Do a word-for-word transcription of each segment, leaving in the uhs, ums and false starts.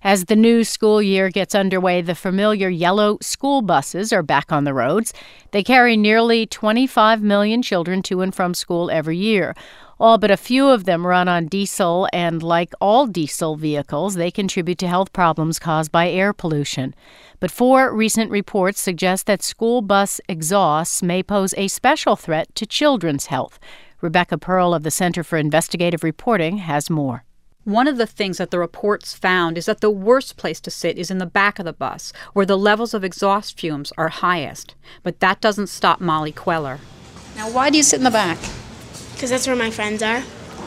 As the new school year gets underway, the familiar yellow school buses are back on the roads. They carry nearly twenty-five million children to and from school every year. All but a few of them run on diesel, and like all diesel vehicles, they contribute to health problems caused by air pollution. But four recent reports suggest that school bus exhausts may pose a special threat to children's health. Rebecca Pearl of the Center for Investigative Reporting has more. One of the things that the reports found is that the worst place to sit is in the back of the bus, where the levels of exhaust fumes are highest. But that doesn't stop Molly Queller. Now, why do you sit in the back? Because that's where my friends are.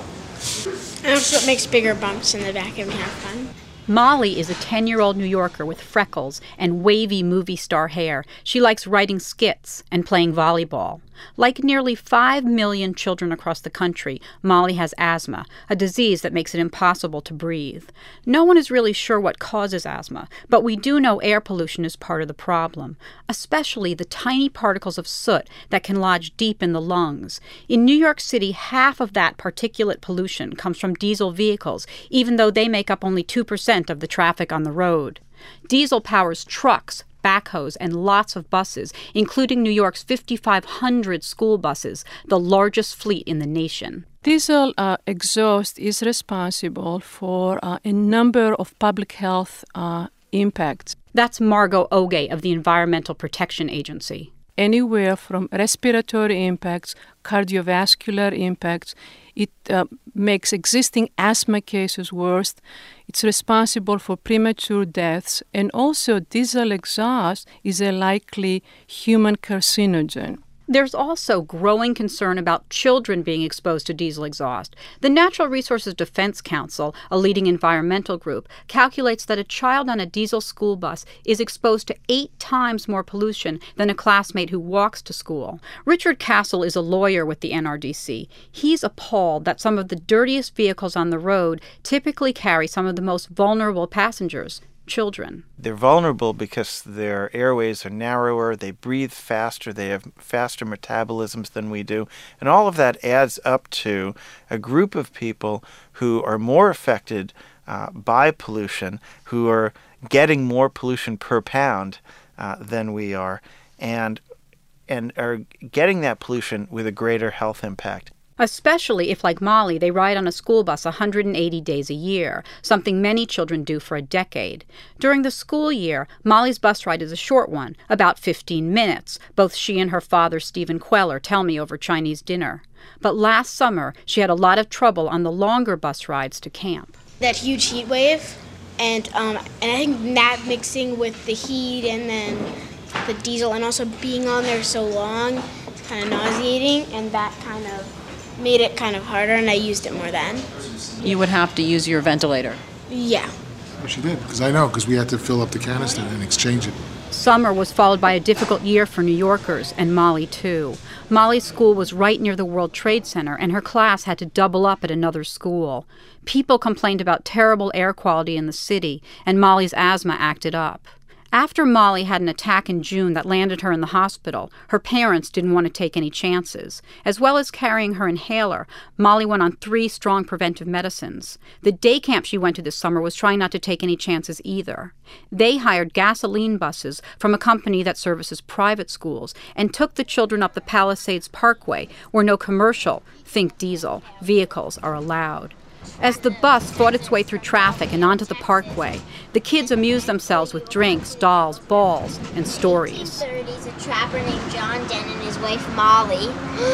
And also it makes bigger bumps in the back and we have fun. Molly is a ten-year-old New Yorker with freckles and wavy movie star hair. She likes writing skits and playing volleyball. Like nearly five million children across the country, Molly has asthma, a disease that makes it impossible to breathe. No one is really sure what causes asthma, but we do know air pollution is part of the problem, especially the tiny particles of soot that can lodge deep in the lungs. In New York City, half of that particulate pollution comes from diesel vehicles, even though they make up only two percent of the traffic on the road. Diesel powers trucks, backhoes, and lots of buses, including New York's fifty-five hundred school buses, the largest fleet in the nation. Diesel uh, exhaust is responsible for uh, a number of public health uh, impacts. That's Margot Oge of the Environmental Protection Agency. Anywhere from respiratory impacts, cardiovascular impacts. It uh, makes existing asthma cases worse. It's responsible for premature deaths. And also, diesel exhaust is a likely human carcinogen. There's also growing concern about children being exposed to diesel exhaust. The Natural Resources Defense Council, a leading environmental group, calculates that a child on a diesel school bus is exposed to eight times more pollution than a classmate who walks to school. Richard Castle is a lawyer with the N R D C. He's appalled that some of the dirtiest vehicles on the road typically carry some of the most vulnerable passengers, children. They're vulnerable because their airways are narrower, they breathe faster, they have faster metabolisms than we do, and all of that adds up to a group of people who are more affected uh, by pollution, who are getting more pollution per pound uh, than we are, and and are getting that pollution with a greater health impact. Especially if, like Molly, they ride on a school bus one hundred eighty days a year, something many children do for a decade. During the school year, Molly's bus ride is a short one, about fifteen minutes. Both she and her father, Stephen Queller, tell me over Chinese dinner. But last summer, she had a lot of trouble on the longer bus rides to camp. That huge heat wave, and, um, and I think that mixing with the heat and then the diesel and also being on there so long, it's kind of nauseating, and that kind of made it kind of harder, and I used it more then. You would have to use your ventilator. Yeah. Well, she did, because I know, because we had to fill up the canister and exchange it. Summer was followed by a difficult year for New Yorkers, and Molly too. Molly's school was right near the World Trade Center, and her class had to double up at another school. People complained about terrible air quality in the city, and Molly's asthma acted up. After Molly had an attack in June that landed her in the hospital, her parents didn't want to take any chances. As well as carrying her inhaler, Molly went on three strong preventive medicines. The day camp she went to this summer was trying not to take any chances either. They hired gasoline buses from a company that services private schools and took the children up the Palisades Parkway, where no commercial, think diesel, vehicles are allowed. As the bus fought its way through traffic and onto the parkway, the kids amused themselves with drinks, dolls, balls, and stories. nineteen thirties, a trapper named John Denton and his wife Molly.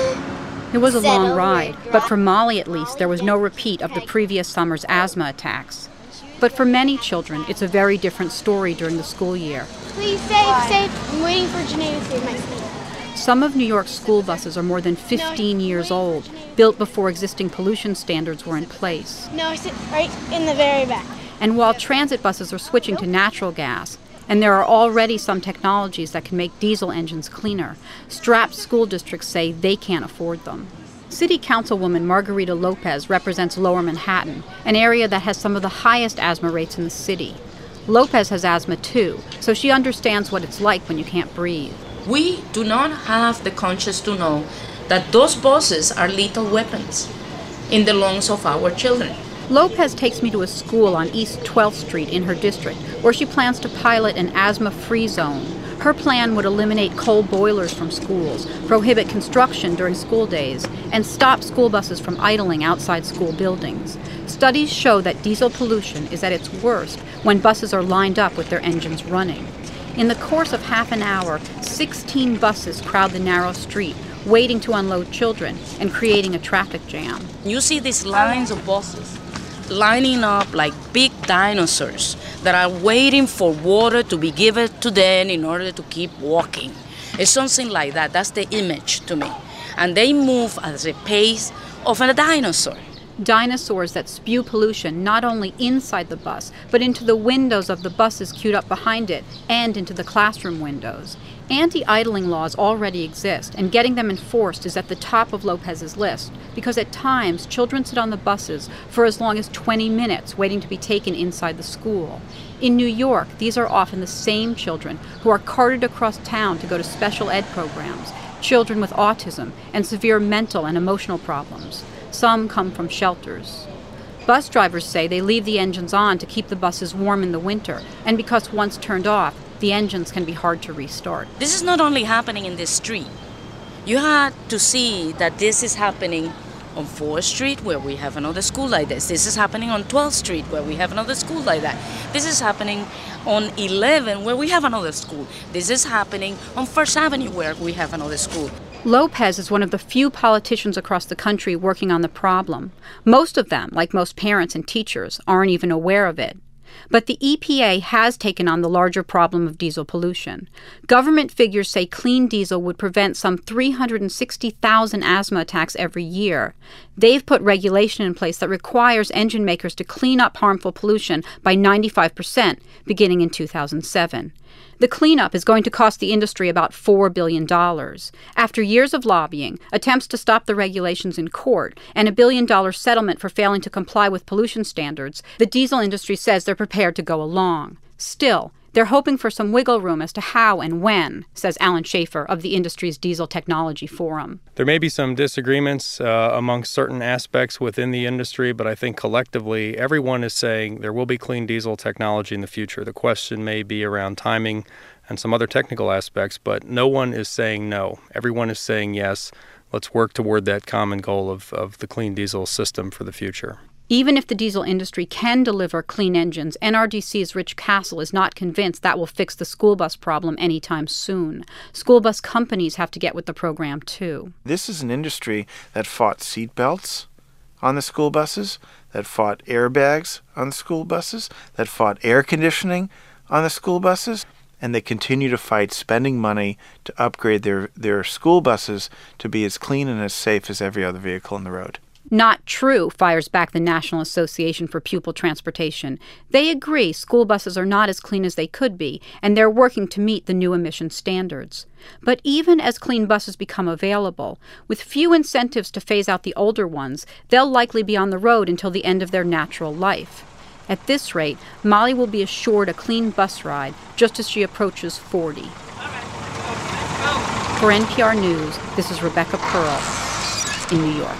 It was a long ride, but for Molly at least, there was no repeat of the previous summer's asthma attacks. But for many children, it's a very different story during the school year. Please save, save. I'm waiting for Janae to save my seat. Some of New York's school buses are more than fifteen years old, built before existing pollution standards were in place. No, I sit right in the very back. And while transit buses are switching to natural gas, and there are already some technologies that can make diesel engines cleaner, strapped school districts say they can't afford them. City Councilwoman Margarita Lopez represents Lower Manhattan, an area that has some of the highest asthma rates in the city. Lopez has asthma too, so she understands what it's like when you can't breathe. We do not have the conscience to know that those buses are lethal weapons in the lungs of our children. Lopez takes me to a school on East twelfth Street in her district where she plans to pilot an asthma-free zone. Her plan would eliminate coal boilers from schools, prohibit construction during school days, and stop school buses from idling outside school buildings. Studies show that diesel pollution is at its worst when buses are lined up with their engines running. In the course of half an hour, sixteen buses crowd the narrow street, waiting to unload children and creating a traffic jam. You see these lines of buses lining up like big dinosaurs that are waiting for water to be given to them in order to keep walking. It's something like that. That's the image to me. And they move at the pace of a dinosaur. Dinosaurs that spew pollution not only inside the bus, but into the windows of the buses queued up behind it and into the classroom windows. Anti-idling laws already exist, and getting them enforced is at the top of Lopez's list, because at times children sit on the buses for as long as twenty minutes waiting to be taken inside the school. In New York, these are often the same children who are carted across town to go to special ed programs, children with autism and severe mental and emotional problems. Some come from shelters. Bus drivers say they leave the engines on to keep the buses warm in the winter, and because once turned off, the engines can be hard to restart. This is not only happening in this street. You had to see that this is happening on fourth Street, where we have another school like this. This is happening on twelfth Street, where we have another school like that. This is happening on eleven, where we have another school. This is happening on First Avenue, where we have another school. Lopez is one of the few politicians across the country working on the problem. Most of them, like most parents and teachers, aren't even aware of it. But the E P A has taken on the larger problem of diesel pollution. Government figures say clean diesel would prevent some three hundred sixty thousand asthma attacks every year. They've put regulation in place that requires engine makers to clean up harmful pollution by ninety-five percent, beginning in two thousand seven. The cleanup is going to cost the industry about four billion dollars. After years of lobbying, attempts to stop the regulations in court, and a billion-dollar settlement for failing to comply with pollution standards, the diesel industry says they're prepared to go along. Still, they're hoping for some wiggle room as to how and when, says Alan Schaefer of the industry's Diesel Technology Forum. There may be some disagreements uh, among certain aspects within the industry, but I think collectively everyone is saying there will be clean diesel technology in the future. The question may be around timing and some other technical aspects, but no one is saying no. Everyone is saying yes. Let's work toward that common goal of, of the clean diesel system for the future. Even if the diesel industry can deliver clean engines, N R D C's Rich Castle is not convinced that will fix the school bus problem anytime soon. School bus companies have to get with the program, too. This is an industry that fought seat belts on the school buses, that fought airbags on the school buses, that fought air conditioning on the school buses, and they continue to fight spending money to upgrade their, their school buses to be as clean and as safe as every other vehicle on the road. Not true, fires back the National Association for Pupil Transportation. They agree school buses are not as clean as they could be, and they're working to meet the new emission standards. But even as clean buses become available, with few incentives to phase out the older ones, they'll likely be on the road until the end of their natural life. At this rate, Molly will be assured a clean bus ride just as she approaches forty. For N P R News, this is Rebecca Pearl in New York.